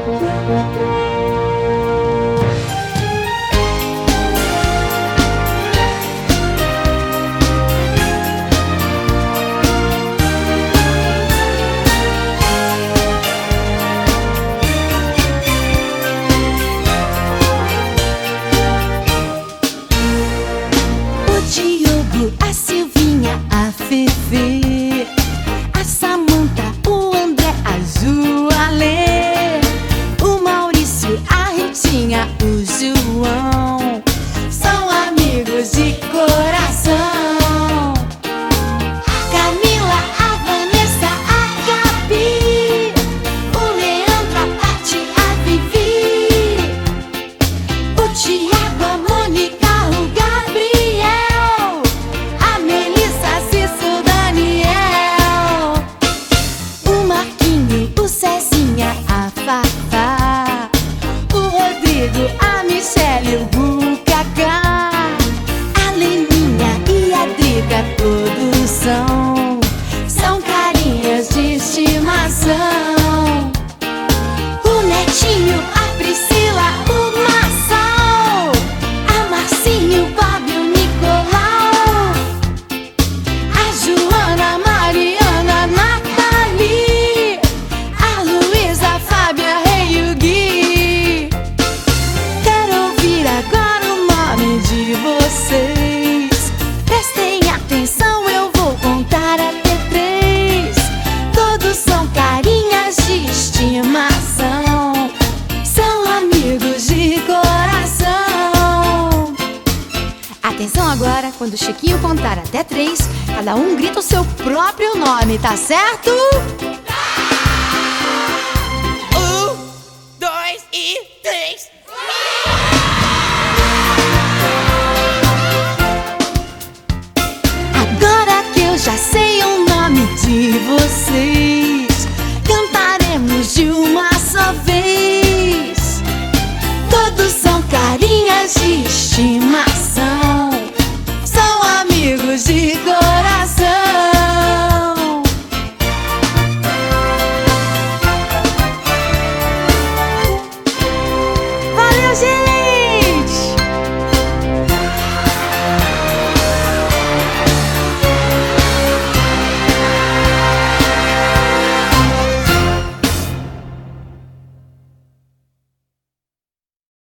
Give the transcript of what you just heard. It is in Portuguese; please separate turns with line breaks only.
A Silvinha, a Fefe, a Samanta, o André, a Ju, a Lê, o Maurício, a Ritinha, o João, são amigos de coração. A Camila, a Vanessa, a Gabi, o Leandro, a Tati, a Vivi, o Tiago, a Mônica, o Gabriel, a Fafá, o Rodrigo, a Michele, o Bucacá, a Leninha e a Drica, todos são carinhas de estimação. O Netinho, a Priscila, o Marçal, a Marcinho, o Bob, o Nicolau, a Joana, a Mariana, a Nathalie, a Luísa, Fábia, Rei e o Gui. Quero ouvir agora o nome de vocês. Prestem atenção, eu vou contar até 3. Todos são carinhas de estimação, são amigos de coração. Atenção agora, quando o Chiquinho contar até 3, cada um grita o seu próprio nome, tá certo?
2 e 3.
Agora que eu já sei o nome de vocês, cantaremos de uma só vez. Todos são carinhas de estimação, são amigos de coração.